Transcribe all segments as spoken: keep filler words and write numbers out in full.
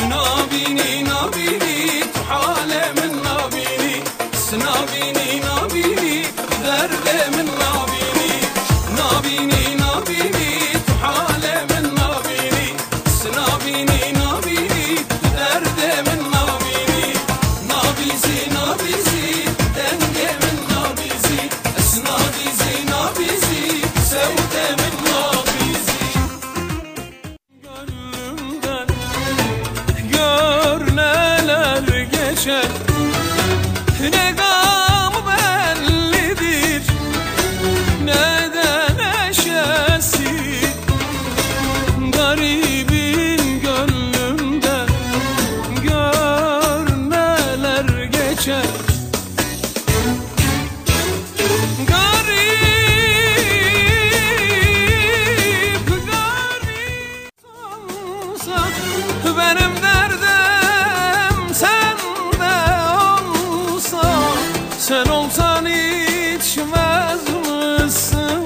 نابيني نابيني تحالة من نابيني سنابيني نابيني درد من نابيني نابيني نابيني تحالة من نابيني سنابيني نابيني درد من نابيني نابيزي نابيزي دنگه من نابيزي اسنابيزي نابيزي سودة من نابيزي gönlümden gör neler geçer ne gam bellidir ne de neşesi garibin gönlümden gör neler geçer benim derdim sende olsa sen olsan içmez misin?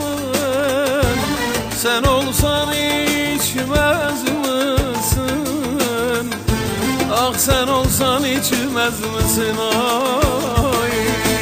Sen olsan içmez misin? Ah sen olsan içmez misin? Ay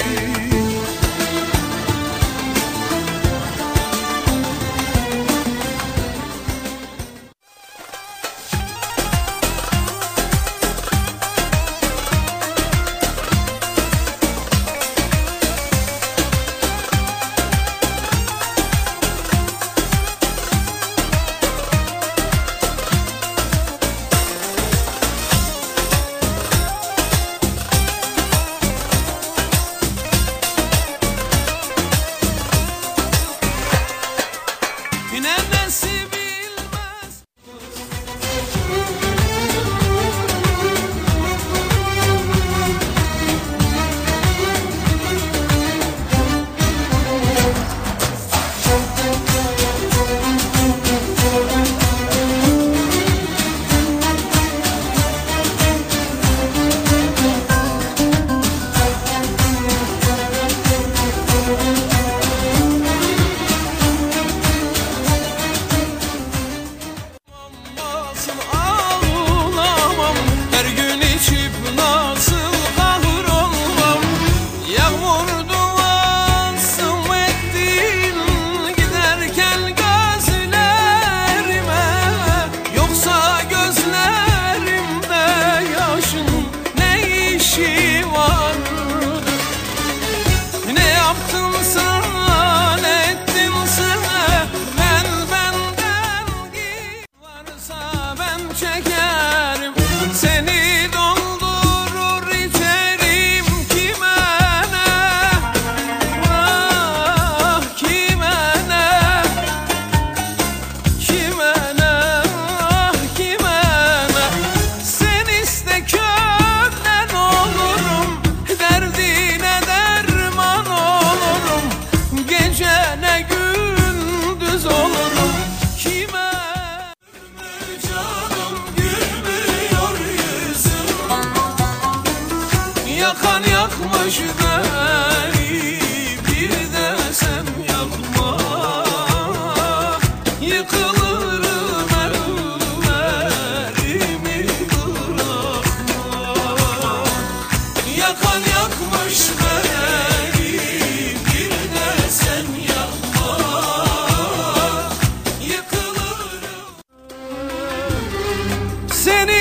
çekerim seni doldurur içerim kime ne ah kime ne kime ne ah kime ne sen iste kökten olurum derdine derman olurum gece ne gündüz olurum kime yakan yakmış beni bir de sen yakma yıkılırım ellerimi bırakma yakan yakmış beni bir de sen yakma yıkılırım seni